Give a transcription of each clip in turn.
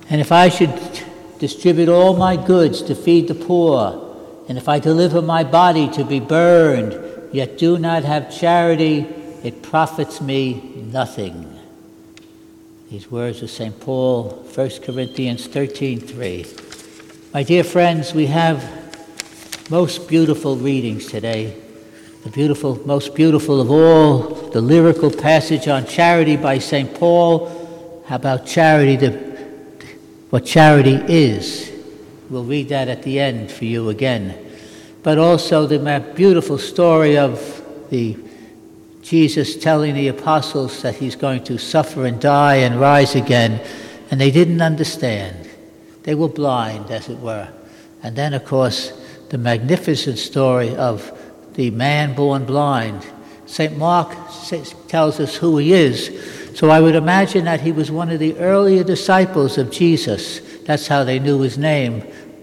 And if I should distribute all my goods to feed the poor, and if I deliver my body to be burned, yet do not have charity, it profits me nothing. These words of St. Paul, 1 Corinthians 13:3. My dear friends, we have most beautiful readings today. Most beautiful of all, the lyrical passage on charity by St. Paul. How about charity, what charity is? We'll read that at the end for you again. But also the beautiful story of Jesus telling the apostles that he's going to suffer and die and rise again, and they didn't understand. They were blind, as it were. And then, of course, the magnificent story of the man born blind. St. Mark tells us who he is. So I would imagine that he was one of the earlier disciples of Jesus. That's how they knew his name,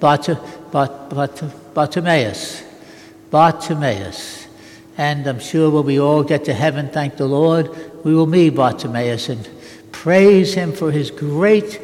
Bartimaeus. And I'm sure when we all get to heaven, thank the Lord, we will meet Bartimaeus and praise him for his great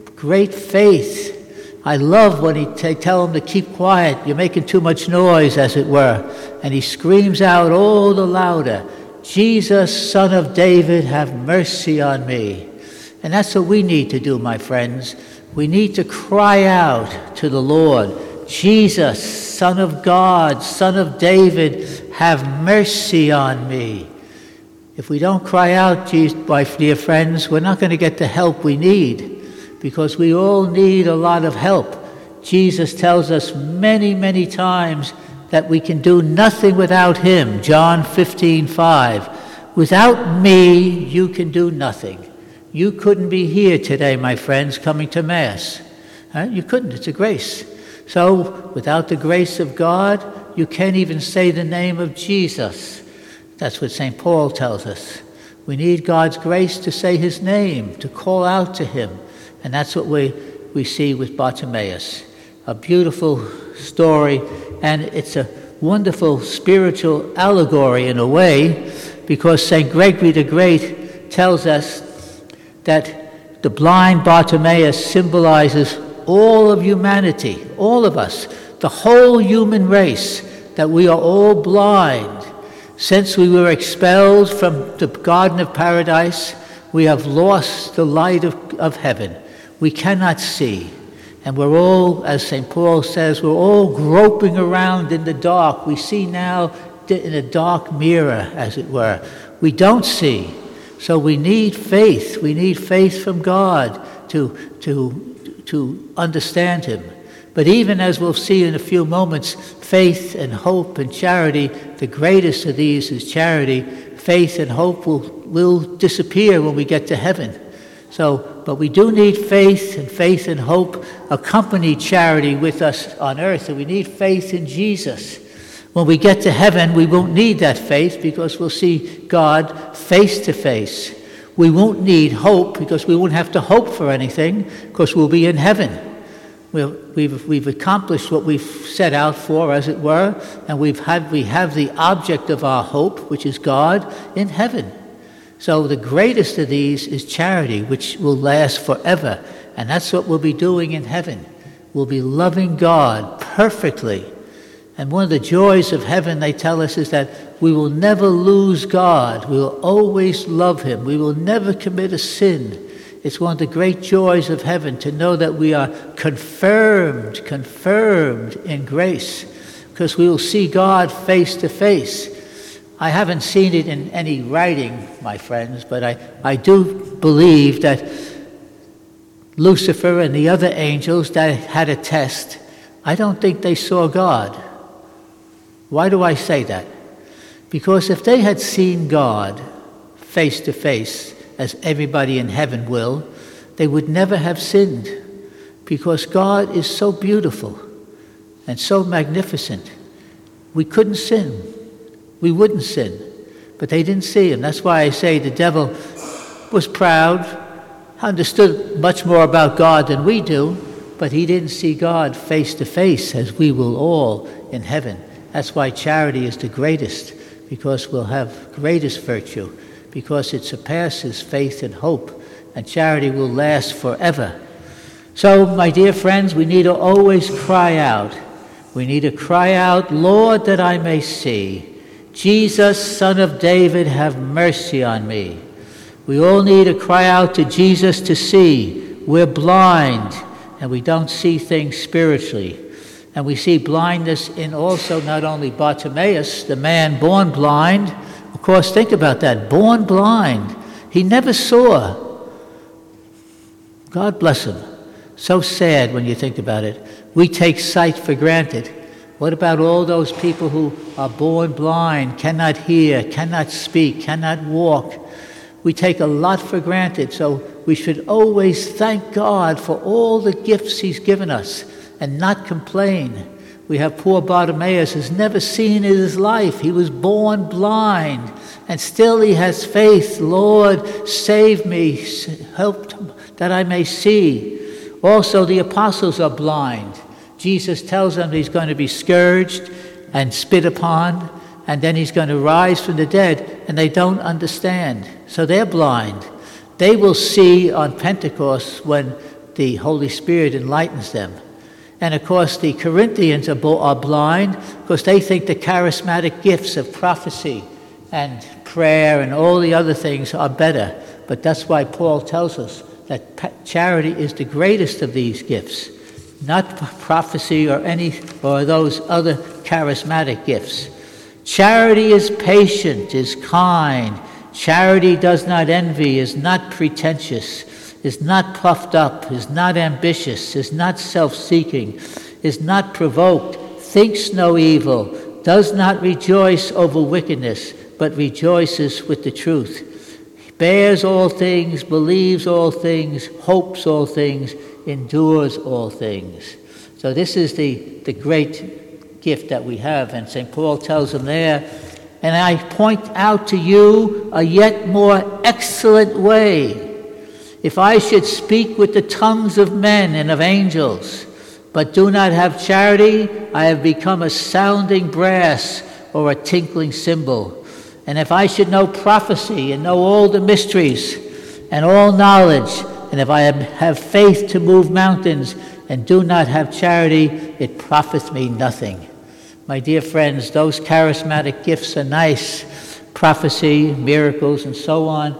faith. I love when they tell him to keep quiet. You're making too much noise, as it were. And he screams out all the louder, Jesus, Son of David, have mercy on me. And that's what we need to do, my friends. We need to cry out to the Lord, Jesus, Son of God, Son of David, have mercy on me. If we don't cry out, my dear friends, we're not going to get the help we need, because we all need a lot of help. Jesus tells us many, many times that we can do nothing without him. John 15:5. Without me, you can do nothing. You couldn't be here today, my friends, coming to Mass. You couldn't. It's a grace. So, without the grace of God, you can't even say the name of Jesus. That's what St. Paul tells us. We need God's grace to say his name, to call out to him. And that's what we see with Bartimaeus. A beautiful story, and it's a wonderful spiritual allegory in a way, because St. Gregory the Great tells us that the blind Bartimaeus symbolizes all of humanity, all of us, the whole human race, that we are all blind. Since we were expelled from the Garden of Paradise, we have lost the light of heaven. We cannot see. And we're all, as St. Paul says, we're all groping around in the dark. We see now in a dark mirror, as it were. We don't see. So we need faith. We need faith from God to understand him. But even as we'll see in a few moments, faith and hope and charity, the greatest of these is charity. Faith and hope will disappear when we get to heaven. But we do need faith, and faith and hope accompany charity with us on earth, and we need faith in Jesus. When we get to heaven, we won't need that faith because we'll see God face to face. We won't need hope because we won't have to hope for anything because we'll be in heaven. We've accomplished what we've set out for, as it were, and we have the object of our hope, which is God, in heaven. So the greatest of these is charity, which will last forever. And that's what we'll be doing in heaven. We'll be loving God perfectly. And one of the joys of heaven, they tell us, is that we will never lose God. We will always love him. We will never commit a sin. It's one of the great joys of heaven to know that we are confirmed in grace, because we will see God face to face. I haven't seen it in any writing, my friends, but I do believe that Lucifer and the other angels that had a test, I don't think they saw God. Why do I say that? Because if they had seen God face to face, as everybody in heaven will, they would never have sinned, because God is so beautiful and so magnificent. We couldn't sin. We wouldn't sin. But they didn't see him. That's why I say the devil was proud, understood much more about God than we do, but he didn't see God face to face, as we will all in heaven. That's why charity is the greatest, because we'll have greatest virtue, because it surpasses faith and hope, and charity will last forever. So, my dear friends, we need to always cry out. We need to cry out, Lord, that I may see. Jesus, Son of David, have mercy on me. We all need to cry out to Jesus to see. We're blind, and we don't see things spiritually. And we see blindness in also not only Bartimaeus, the man born blind. Of course, think about that, born blind. He never saw. God bless him. So sad when you think about it. We take sight for granted. What about all those people who are born blind, cannot hear, cannot speak, cannot walk? We take a lot for granted, so we should always thank God for all the gifts he's given us and not complain. We have poor Bartimaeus who's never seen in his life. He was born blind, and still he has faith. Lord, save me, help that I may see. Also, the apostles are blind. Jesus tells them he's going to be scourged and spit upon, and then he's going to rise from the dead, and they don't understand. So they're blind. They will see on Pentecost when the Holy Spirit enlightens them. And of course, the Corinthians are blind because they think the charismatic gifts of prophecy and prayer and all the other things are better. But that's why Paul tells us that charity is the greatest of these gifts, not prophecy or those other charismatic gifts. Charity is patient, is kind. Charity does not envy, is not pretentious, is not puffed up, is not ambitious, is not self-seeking, is not provoked, thinks no evil, does not rejoice over wickedness, but rejoices with the truth, bears all things, believes all things, hopes all things, endures all things. So this is the great gift that we have. And St. Paul tells them there, and I point out to you a yet more excellent way. If I should speak with the tongues of men and of angels, but do not have charity, I have become a sounding brass or a tinkling cymbal. And if I should know prophecy and know all the mysteries and all knowledge, and if I have faith to move mountains and do not have charity, it profiteth me nothing. My dear friends, those charismatic gifts are nice, prophecy, miracles, and so on,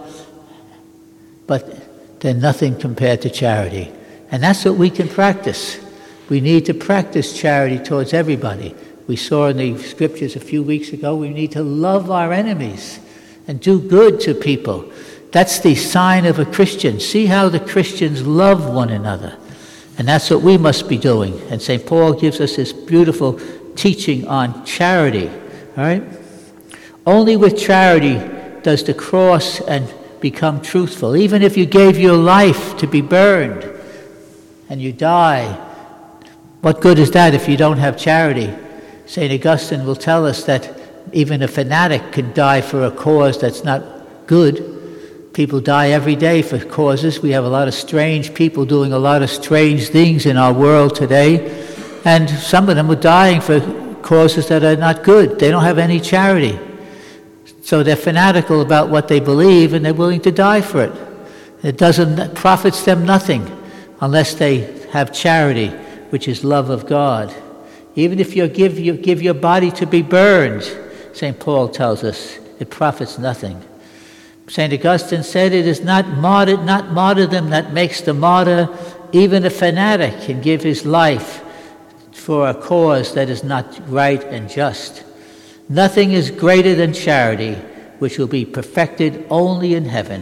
but they're nothing compared to charity. And that's what we can practice. We need to practice charity towards everybody. We saw in the scriptures a few weeks ago, we need to love our enemies and do good to people. That's the sign of a Christian. See how the Christians love one another. And that's what we must be doing. And St. Paul gives us this beautiful teaching on charity. All right? Only with charity does the cross and become truthful. Even if you gave your life to be burned and you die, what good is that if you don't have charity? St. Augustine will tell us that even a fanatic can die for a cause that's not good. People die every day for causes. We have a lot of strange people doing a lot of strange things in our world today. And some of them are dying for causes that are not good. They don't have any charity. So they're fanatical about what they believe, and they're willing to die for it. It profits them nothing unless they have charity, which is love of God. Even if you give your body to be burned, St. Paul tells us, it profits nothing. St. Augustine said it is not martyrdom that makes the martyr. Even a fanatic can give his life for a cause that is not right and just. Nothing is greater than charity, which will be perfected only in heaven.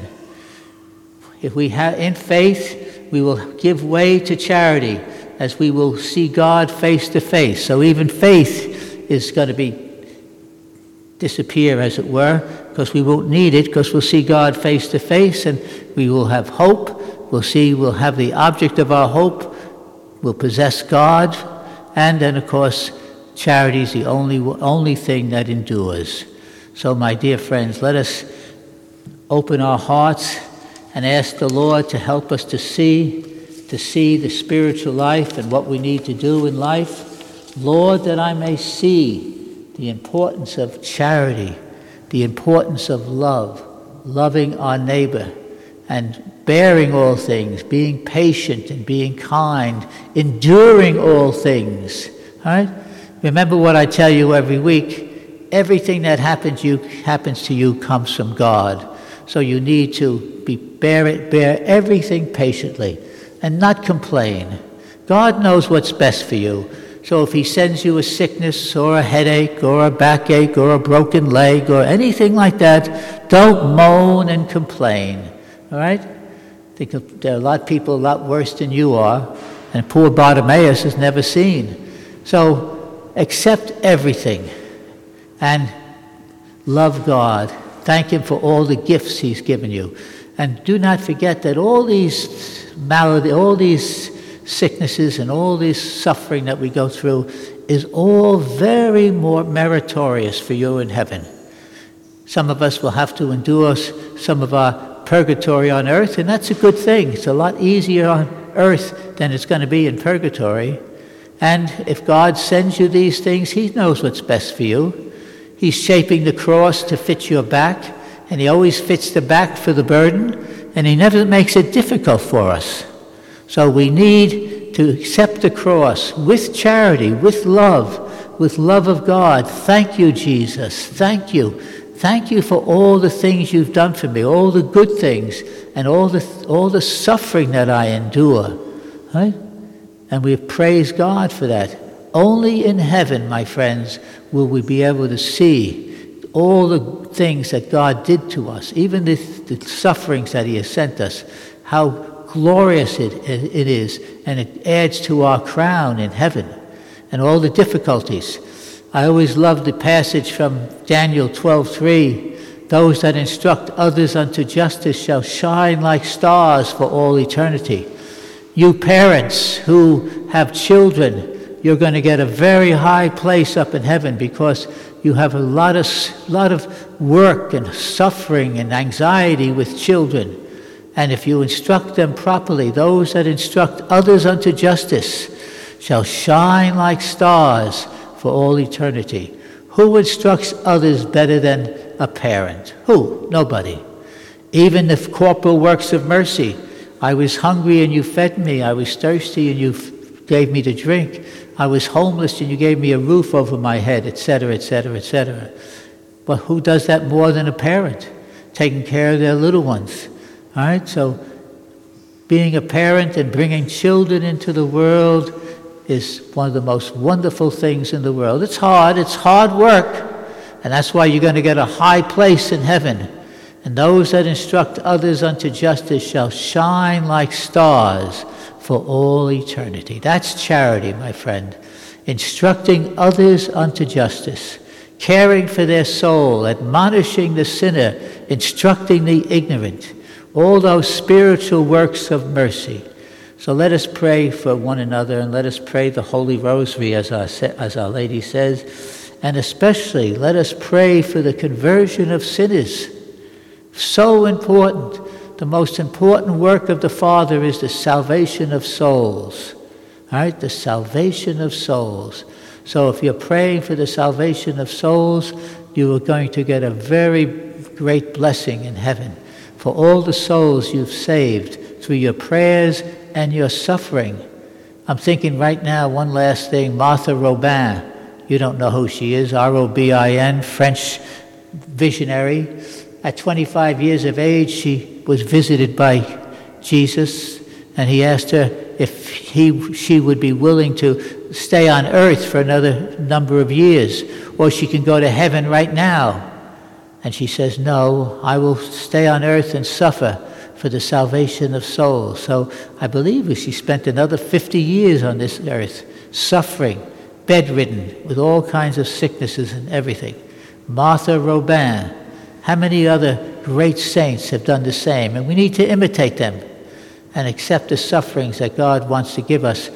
If we have in faith, we will give way to charity, as we will see God face to face. So even faith is going to disappear, as it were, because we won't need it, because we'll see God face to face, and we will have hope. We'll have the object of our hope. We'll possess God, and then, of course, charity is the only thing that endures. So, my dear friends, let us open our hearts and ask the Lord to help us to see the spiritual life and what we need to do in life. Lord, that I may see the importance of charity, the importance of love, loving our neighbor, and bearing all things, being patient and being kind, enduring all things. All right? Remember what I tell you every week. Everything that happens to you comes from God. So you need to bear everything patiently and not complain. God knows what's best for you. So if he sends you a sickness or a headache or a backache or a broken leg or anything like that, don't moan and complain. All right? There are a lot of people a lot worse than you are, and poor Bartimaeus has never seen. So accept everything and love God. Thank him for all the gifts he's given you. And do not forget that all these sicknesses and all this suffering that we go through is all very more meritorious for you in heaven. Some of us will have to endure some of our purgatory on earth, and that's a good thing. It's a lot easier on earth than it's going to be in purgatory. And if God sends you these things, he knows what's best for you. He's shaping the cross to fit your back, and he always fits the back for the burden, and he never makes it difficult for us. So we need to accept the cross with charity, with love of God. Thank you, Jesus. Thank you. Thank you for all the things you've done for me, all the good things, and all the suffering that I endure. Right? And we praise God for that. Only in heaven, my friends, will we be able to see all the things that God did to us, even the sufferings that he has sent us, how glorious it is, and it adds to our crown in heaven, and all the difficulties. I always love the passage from Daniel 12:3. Those that instruct others unto justice shall shine like stars for all eternity. You parents who have children, you're going to get a very high place up in heaven because you have a lot of work and suffering and anxiety with children. And if you instruct them properly, those that instruct others unto justice shall shine like stars for all eternity. Who instructs others better than a parent? Who? Nobody. Even the corporal works of mercy. I was hungry and you fed me. I was thirsty and you gave me to drink. I was homeless and you gave me a roof over my head, etc., etc., etc. But who does that more than a parent? Taking care of their little ones. All right? So being a parent and bringing children into the world is one of the most wonderful things in the world. It's hard work, and that's why you're going to get a high place in heaven. And those that instruct others unto justice shall shine like stars for all eternity. That's charity, my friend. Instructing others unto justice, caring for their soul, admonishing the sinner, instructing the ignorant, all those spiritual works of mercy. So let us pray for one another, and let us pray the Holy Rosary, as Our Lady says, and especially let us pray for the conversion of sinners. So important. The most important work of the Father is the salvation of souls. All right? The salvation of souls. So if you're praying for the salvation of souls, you are going to get a very great blessing in heaven for all the souls you've saved through your prayers and your suffering. I'm thinking right now, one last thing, Martha Robin. You don't know who she is, R-O-B-I-N, French visionary. At 25 years of age, she was visited by Jesus, and he asked her if she would be willing to stay on earth for another number of years, or she can go to heaven right now. And she says, no, I will stay on earth and suffer for the salvation of souls. So I believe she spent another 50 years on this earth, suffering, bedridden, with all kinds of sicknesses and everything. Martha Robin. How many other great saints have done the same? And we need to imitate them and accept the sufferings that God wants to give us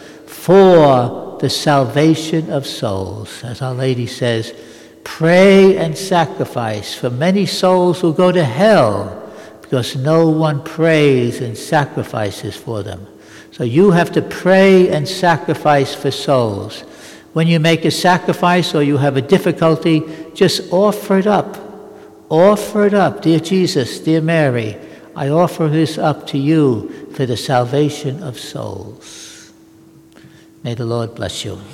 for the salvation of souls. As Our Lady says, pray and sacrifice, for many souls will go to hell because no one prays and sacrifices for them. So you have to pray and sacrifice for souls. When you make a sacrifice or you have a difficulty, just offer it up. Offer it up. Dear Jesus, dear Mary, I offer this up to you for the salvation of souls. May the Lord bless you.